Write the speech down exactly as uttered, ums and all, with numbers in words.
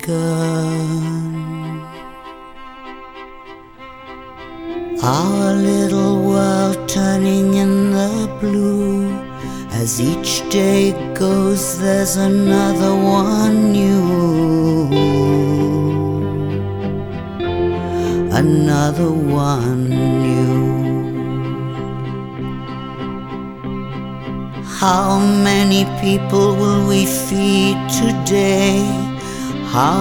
Our little world turning in the blue. As each day goes, there's another one new. Another one new. How many people will we feed today? How